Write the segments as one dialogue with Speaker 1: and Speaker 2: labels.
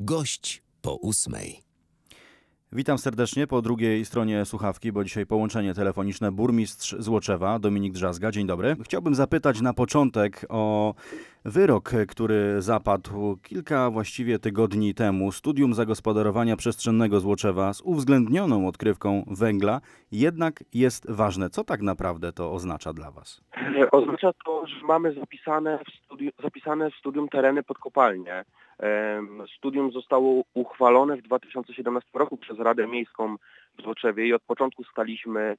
Speaker 1: Gość po 8.
Speaker 2: Witam serdecznie po drugiej stronie słuchawki, bo dzisiaj połączenie telefoniczne. Burmistrz Złoczewa, Dominik Drzazga. Dzień dobry. Chciałbym zapytać na początek o wyrok, który zapadł kilka właściwie tygodni temu. Studium zagospodarowania przestrzennego Złoczewa z uwzględnioną odkrywką węgla jednak jest ważne. Co tak naprawdę to oznacza dla Was?
Speaker 3: Oznacza to, że mamy zapisane w studium tereny pod kopalnię. Studium zostało uchwalone w 2017 roku przez Radę Miejską w Złoczewie i od początku staliśmy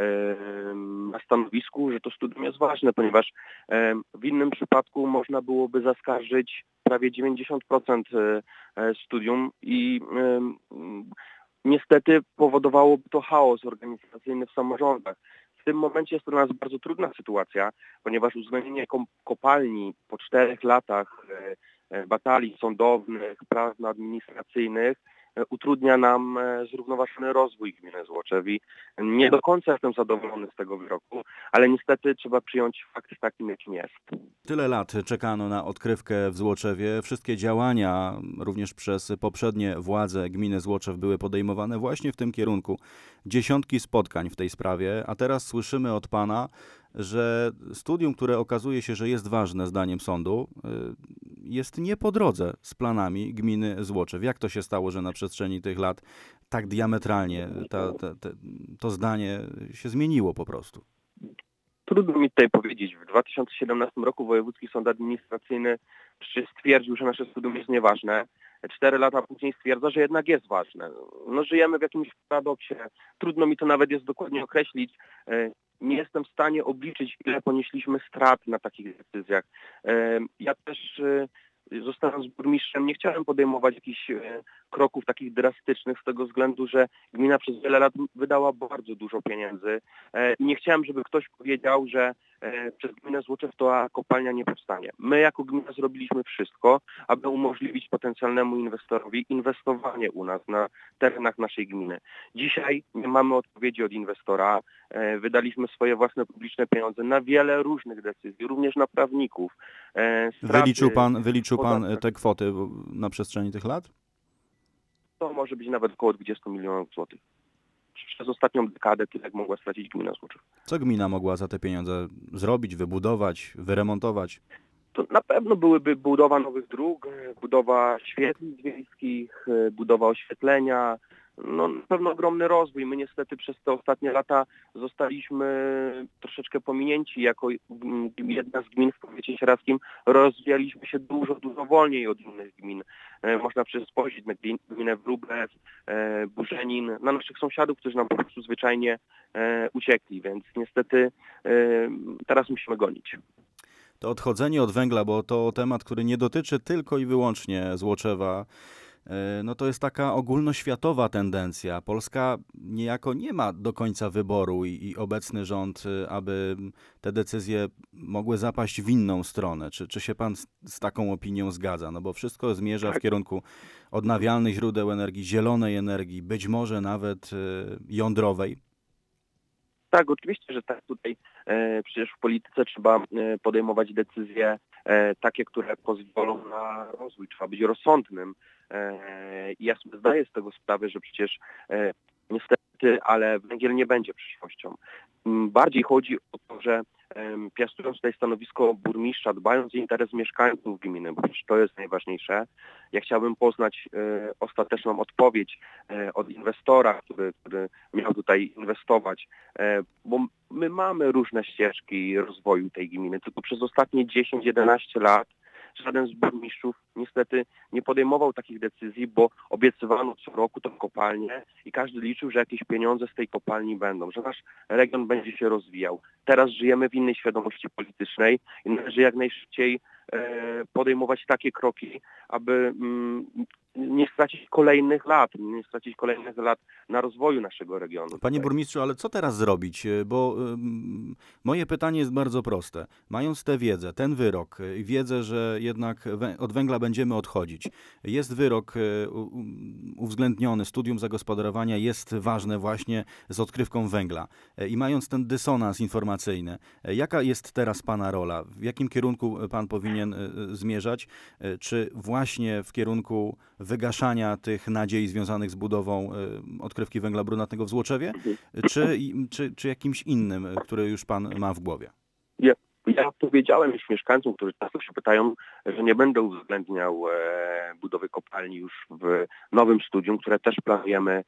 Speaker 3: na stanowisku, że to studium jest ważne, ponieważ w innym przypadku można byłoby zaskarżyć prawie 90% studium i niestety powodowałoby to chaos organizacyjny w samorządach. W tym momencie jest to dla nas bardzo trudna sytuacja, ponieważ uwzględnienie kopalni po 4 latach batalii sądownych, prac administracyjnych utrudnia nam zrównoważony rozwój gminy Złoczew i nie do końca jestem zadowolony z tego wyroku, ale niestety trzeba przyjąć fakt takim, jakim jest.
Speaker 2: Tyle lat czekano na odkrywkę w Złoczewie. Wszystkie działania, również przez poprzednie władze gminy Złoczew, były podejmowane właśnie w tym kierunku. Dziesiątki spotkań w tej sprawie, a teraz słyszymy od pana, że studium, które okazuje się, że jest ważne zdaniem sądu, jest nie po drodze z planami gminy Złoczew. Jak to się stało, że na przestrzeni tych lat tak diametralnie to zdanie się zmieniło po prostu?
Speaker 3: Trudno mi tutaj powiedzieć. W 2017 roku Wojewódzki Sąd Administracyjny stwierdził, że nasze studium jest nieważne. 4 lata później stwierdza, że jednak jest ważne. No, żyjemy w jakimś paradoksie. Trudno mi to nawet jest dokładnie określić. Nie jestem w stanie obliczyć, ile ponieśliśmy strat na takich decyzjach. Ja też, zostając burmistrzem, nie chciałem podejmować jakichś kroków takich drastycznych z tego względu, że gmina przez wiele lat wydała bardzo dużo pieniędzy i nie chciałem, żeby ktoś powiedział, że przez gminę Złoczew ta kopalnia nie powstanie. My jako gmina zrobiliśmy wszystko, aby umożliwić potencjalnemu inwestorowi inwestowanie u nas na terenach naszej gminy. Dzisiaj nie mamy odpowiedzi od inwestora. Wydaliśmy swoje własne publiczne pieniądze na wiele różnych decyzji, również na prawników.
Speaker 2: Wyliczył pan te kwoty na przestrzeni tych lat?
Speaker 3: To może być nawet około 20 milionów złotych. Przez ostatnią dekadę tyle mogła stracić gmina Złoczew.
Speaker 2: Co gmina mogła za te pieniądze zrobić, wybudować, wyremontować?
Speaker 3: To na pewno byłyby budowa nowych dróg, budowa świetlic wiejskich, budowa oświetlenia, no na pewno ogromny rozwój. My niestety przez te ostatnie lata zostaliśmy troszeczkę pominięci. Jako jedna z gmin w powiecie sieradzkim rozwijaliśmy się dużo wolniej od innych gmin. Można przecież spojrzeć na gminę Wróblew, Burzenin, na naszych sąsiadów, którzy nam po prostu zwyczajnie uciekli, więc niestety teraz musimy gonić.
Speaker 2: To odchodzenie od węgla, bo to temat, który nie dotyczy tylko i wyłącznie Złoczewa, no to jest taka ogólnoświatowa tendencja. Polska niejako nie ma do końca wyboru i obecny rząd, aby te decyzje mogły zapaść w inną stronę. Czy się pan z taką opinią zgadza? No bo wszystko zmierza w kierunku odnawialnych źródeł energii, zielonej energii, być może nawet jądrowej.
Speaker 3: Tak, oczywiście, że tak. Tutaj przecież w polityce trzeba podejmować decyzje takie, które pozwolą na rozwój. Trzeba być rozsądnym. I ja sobie zdaję z tego sprawę, że przecież niestety, ale węgiel nie będzie przyszłością. Bardziej chodzi o to, że piastując tutaj stanowisko burmistrza, dbając o interes mieszkańców gminy, bo przecież to jest najważniejsze, ja chciałbym poznać ostateczną odpowiedź od inwestora, który miał tutaj inwestować, bo my mamy różne ścieżki rozwoju tej gminy, tylko przez ostatnie 10-11 lat żaden z burmistrzów niestety nie podejmował takich decyzji, bo obiecywano co roku tą kopalnię i każdy liczył, że jakieś pieniądze z tej kopalni będą, że nasz region będzie się rozwijał. Teraz żyjemy w innej świadomości politycznej i należy jak najszybciej podejmować takie kroki, aby stracić kolejnych lat na rozwoju naszego regionu.
Speaker 2: Panie
Speaker 3: tutaj.
Speaker 2: burmistrzu, ale co teraz zrobić? Bo moje pytanie jest bardzo proste. Mając tę wiedzę, ten wyrok, wiedzę, że jednak od węgla będziemy odchodzić. Jest wyrok uwzględniony, studium zagospodarowania jest ważne właśnie z odkrywką węgla. I mając ten dysonans informacyjny, jaka jest teraz pana rola? W jakim kierunku pan powinien zmierzać? Czy właśnie w kierunku wygaszania tych nadziei związanych z budową odkrywki węgla brunatnego w Złoczewie, czy jakimś innym, który już pan ma w głowie?
Speaker 3: Ja powiedziałem już mieszkańcom, którzy często się pytają, że nie będę uwzględniał budowy kopalni już w nowym studium, które też planujemy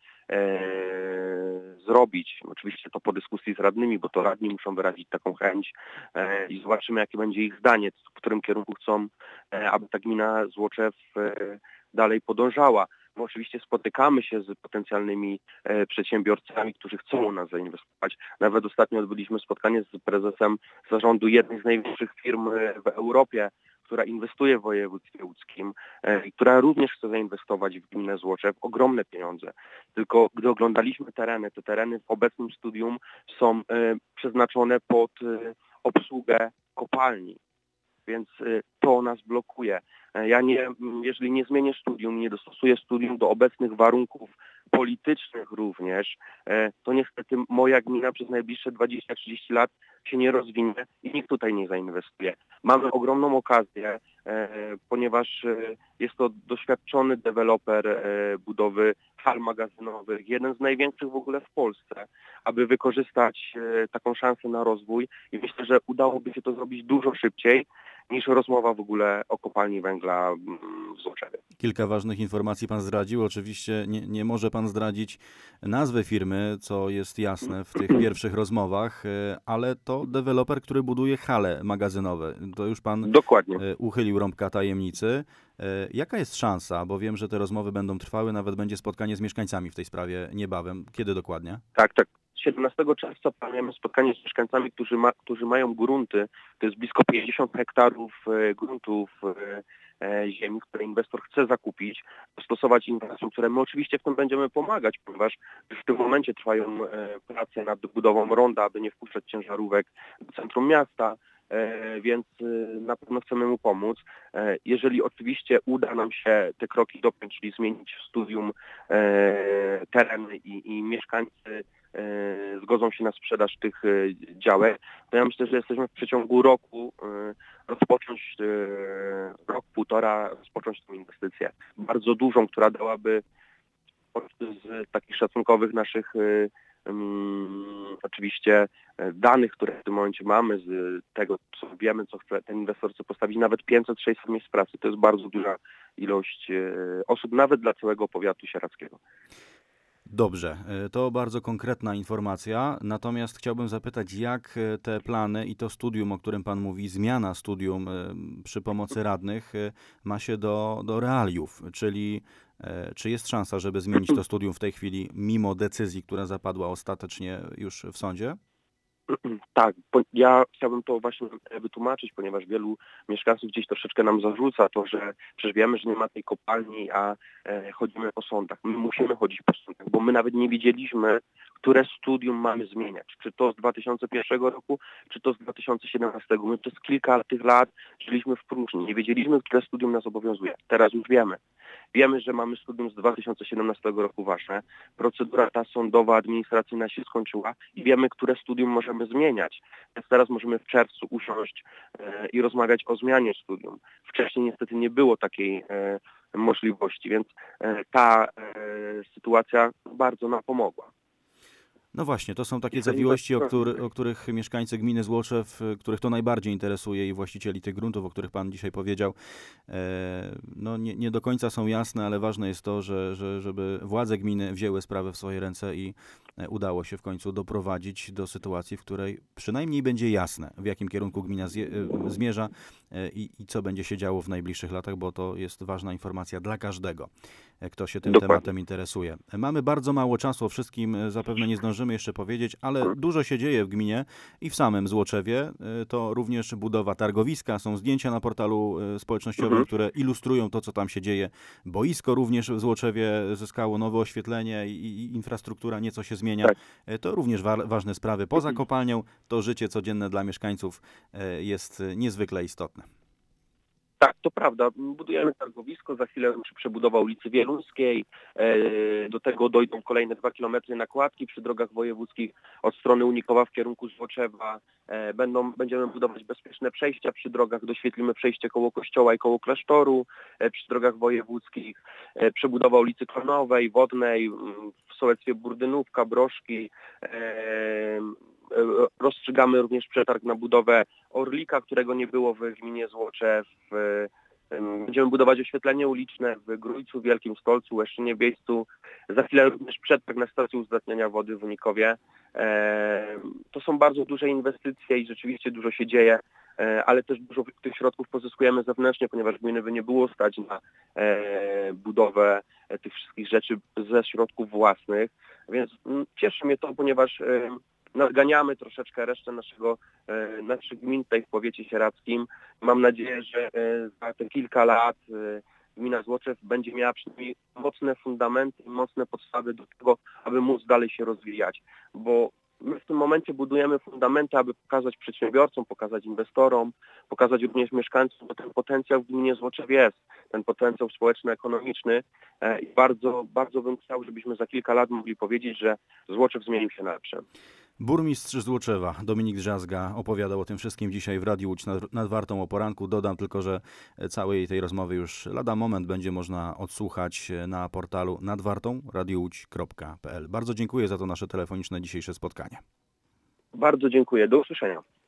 Speaker 3: zrobić. Oczywiście to po dyskusji z radnymi, bo to radni muszą wyrazić taką chęć i zobaczymy, jakie będzie ich zdanie, w którym kierunku chcą, aby ta gmina Złoczew dalej podążała. My oczywiście spotykamy się z potencjalnymi przedsiębiorcami, którzy chcą u nas zainwestować. Nawet ostatnio odbyliśmy spotkanie z prezesem zarządu jednej z największych firm w Europie, która inwestuje w województwie łódzkim i która również chce zainwestować w gminę Złoczew ogromne pieniądze. Tylko gdy oglądaliśmy tereny, te tereny w obecnym studium są przeznaczone pod obsługę kopalni. Więc to nas blokuje. Jeżeli nie zmienię studium, nie dostosuję studium do obecnych warunków politycznych również, to niestety moja gmina przez najbliższe 20-30 lat się nie rozwinie i nikt tutaj nie zainwestuje. Mamy ogromną okazję, ponieważ jest to doświadczony deweloper budowy hal magazynowych, jeden z największych w ogóle w Polsce, aby wykorzystać taką szansę na rozwój i myślę, że udałoby się to zrobić dużo szybciej niż rozmowa w ogóle o kopalni węgla w Złoczewie.
Speaker 2: Kilka ważnych informacji pan zdradził. Oczywiście nie może pan zdradzić nazwy firmy, co jest jasne w tych pierwszych rozmowach, ale to deweloper, który buduje hale magazynowe. To już pan
Speaker 3: Dokładnie.
Speaker 2: Uchylił rąbka tajemnicy. Jaka jest szansa, bo wiem, że te rozmowy będą trwały, nawet będzie spotkanie z mieszkańcami w tej sprawie niebawem. Kiedy dokładnie?
Speaker 3: Tak. 17 czerwca planujemy spotkanie z mieszkańcami, którzy mają grunty. To jest blisko 50 hektarów gruntów ziemi, które inwestor chce zakupić, stosować infrastrukturę. My oczywiście w tym będziemy pomagać, ponieważ już w tym momencie trwają prace nad budową ronda, aby nie wpuszczać ciężarówek do centrum miasta, więc na pewno chcemy mu pomóc. Jeżeli oczywiście uda nam się te kroki dopiąć, czyli zmienić w studium tereny i mieszkańcy zgodzą się na sprzedaż tych działek, to ja myślę, że jesteśmy w przeciągu roku półtora rozpocząć tę inwestycję. Bardzo dużą, która dałaby z takich szacunkowych naszych oczywiście danych, które w tym momencie mamy, z tego, co wiemy, co chce ten inwestor chce postawić, nawet 500-600 miejsc pracy. To jest bardzo duża ilość osób, nawet dla całego powiatu sieradzkiego.
Speaker 2: Dobrze, to bardzo konkretna informacja, natomiast chciałbym zapytać, jak te plany i to studium, o którym pan mówi, zmiana studium przy pomocy radnych ma się do realiów, czyli czy jest szansa, żeby zmienić to studium w tej chwili, mimo decyzji, która zapadła ostatecznie już w sądzie?
Speaker 3: Tak, ja chciałbym to właśnie wytłumaczyć, ponieważ wielu mieszkańców gdzieś troszeczkę nam zarzuca to, że przecież wiemy, że nie ma tej kopalni, a chodzimy po sądach. My musimy chodzić po sądach, bo my nawet nie wiedzieliśmy, które studium mamy zmieniać. Czy to z 2001 roku, czy to z 2017. My przez kilka tych lat żyliśmy w próżni. Nie wiedzieliśmy, które studium nas obowiązuje. Teraz już wiemy. Wiemy, że mamy studium z 2017 roku ważne. Procedura ta sądowa, administracyjna się skończyła i wiemy, które studium możemy zmieniać. Więc teraz możemy w czerwcu usiąść i rozmawiać o zmianie studium. Wcześniej niestety nie było takiej możliwości, więc ta sytuacja bardzo nam pomogła.
Speaker 2: No właśnie, to są takie zawiłości, o których mieszkańcy gminy Złoczew, których to najbardziej interesuje i właścicieli tych gruntów, o których pan dzisiaj powiedział, no nie do końca są jasne, ale ważne jest to, żeby władze gminy wzięły sprawę w swoje ręce i udało się w końcu doprowadzić do sytuacji, w której przynajmniej będzie jasne, w jakim kierunku gmina zmierza i co będzie się działo w najbliższych latach, bo to jest ważna informacja dla każdego, kto się tym
Speaker 3: Dokładnie.
Speaker 2: tematem interesuje. Mamy bardzo mało czasu, o wszystkim zapewne nie zdążymy jeszcze powiedzieć, ale dużo się dzieje w gminie i w samym Złoczewie. To również budowa targowiska, są zdjęcia na portalu społecznościowym, które ilustrują to, co tam się dzieje. Boisko również w Złoczewie zyskało nowe oświetlenie i infrastruktura nieco się zmienia.
Speaker 3: Tak.
Speaker 2: To również ważne sprawy. Poza kopalnią to życie codzienne dla mieszkańców jest niezwykle istotne.
Speaker 3: Tak, to prawda. Budujemy targowisko, za chwilę ruszy przebudowa ulicy Wieluńskiej. Do tego dojdą kolejne 2 kilometry nakładki przy drogach wojewódzkich od strony Unikowa w kierunku Złoczewa. Będziemy budować bezpieczne przejścia przy drogach, doświetlimy przejście koło kościoła i koło klasztoru przy drogach wojewódzkich. Przebudowa ulicy Klonowej, Wodnej, w sołectwie Burdynówka, Broszki. Rozstrzygamy również przetarg na budowę Orlika, którego nie było w gminie Złoczew. Będziemy budować oświetlenie uliczne w Grójcu, Wielkim Stolcu, Łeszczynie Biejscu. Za chwilę również przetarg na stację uzdatniania wody w Unikowie. To są bardzo duże inwestycje i rzeczywiście dużo się dzieje, ale też dużo tych środków pozyskujemy zewnętrznie, ponieważ gminy by nie było stać na budowę tych wszystkich rzeczy ze środków własnych. Więc cieszy mnie to, ponieważ nadganiamy troszeczkę resztę naszych gmin tutaj w powiecie sieradzkim. Mam nadzieję, że za te kilka lat gmina Złoczew będzie miała przynajmniej mocne fundamenty i mocne podstawy do tego, aby móc dalej się rozwijać. Bo my w tym momencie budujemy fundamenty, aby pokazać przedsiębiorcom, pokazać inwestorom, pokazać również mieszkańcom, bo ten potencjał w gminie Złoczew jest, ten potencjał społeczno-ekonomiczny i bardzo, bardzo bym chciał, żebyśmy za kilka lat mogli powiedzieć, że Złoczew zmienił się na lepsze.
Speaker 2: Burmistrz Złoczewa, Dominik Drzazga, opowiadał o tym wszystkim dzisiaj w Radiu Łódź nad Wartą o poranku. Dodam tylko, że całej tej rozmowy już lada moment będzie można odsłuchać na portalu nadwartą radioułódź.pl. Bardzo dziękuję za to nasze telefoniczne dzisiejsze spotkanie.
Speaker 3: Bardzo dziękuję. Do usłyszenia.